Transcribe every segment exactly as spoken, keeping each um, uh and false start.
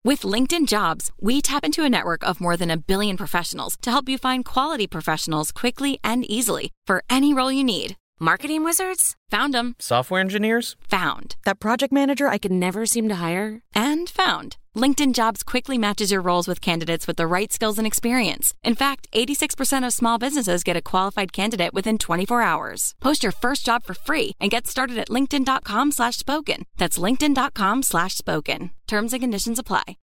With LinkedIn Jobs, we tap into a network of more than a billion professionals to help you find quality professionals quickly and easily for any role you need. Marketing wizards? Found them. Software engineers? Found. That project manager I could never seem to hire? And found. LinkedIn Jobs quickly matches your roles with candidates with the right skills and experience. In fact, eighty-six percent of small businesses get a qualified candidate within twenty-four hours. Post your first job for free and get started at linkedin.com slash spoken. That's linkedin.com slash spoken. Terms and conditions apply.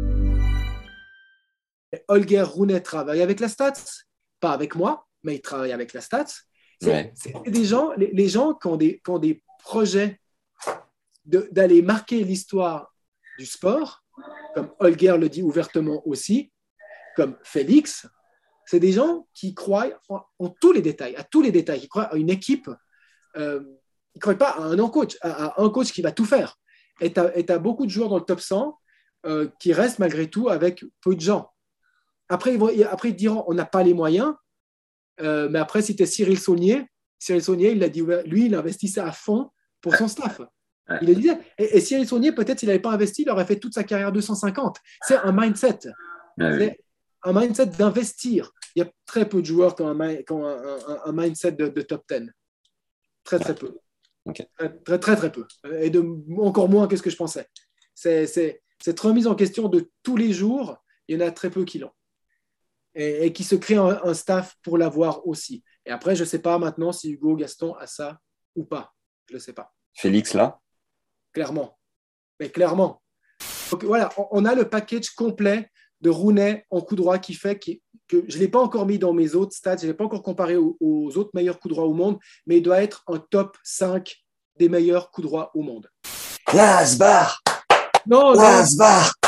Holger Rune travaille avec la Stats, pas avec moi, mais il travaille avec la Stats. C'est, Ouais. c'est des gens, les, les gens qui ont des, qui ont des projets de, d'aller marquer l'histoire du sport, comme Holger le dit ouvertement aussi, comme Félix, c'est des gens qui croient en, en tous les détails, à tous les détails, qui croient à une équipe, euh, ils ne croient pas à un coach, à, à un coach qui va tout faire. Et tu as beaucoup de joueurs dans le top cent euh, qui restent malgré tout avec peu de gens. Après, ils, vont, après, ils diront on n'a pas les moyens, euh, mais après, si tu es Cyril Saunier, Cyril Saunier, il a dit, lui, il investissait à fond pour son staff. Ouais. Il le disait. Et, et Cyril Saunier, peut-être s'il n'avait pas investi, il aurait fait toute sa carrière deux cent cinquante. C'est un mindset. Ouais, c'est oui. un mindset d'investir. Il y a très peu de joueurs qui ont un, qui ont un, un, un mindset de, de top dix. Très, très peu. Okay. Très, très, très, très peu. Et de, encore moins que ce que je pensais. C'est, c'est, cette remise en question de tous les jours, il y en a très peu qui l'ont. Et, et qui se créent un, un staff pour l'avoir aussi. Et après, je ne sais pas maintenant si Hugo Gaston a ça ou pas. Je ne sais pas. Félix, là? Clairement. Mais clairement. Donc voilà, on, on a le package complet de Rooney en coup droit qui fait qui, que je ne l'ai pas encore mis dans mes autres stats, je ne l'ai pas encore comparé aux, aux autres meilleurs coups droits au monde, mais il doit être un top cinq des meilleurs coups droits au monde. Lasbar! Non, non, Lasbar!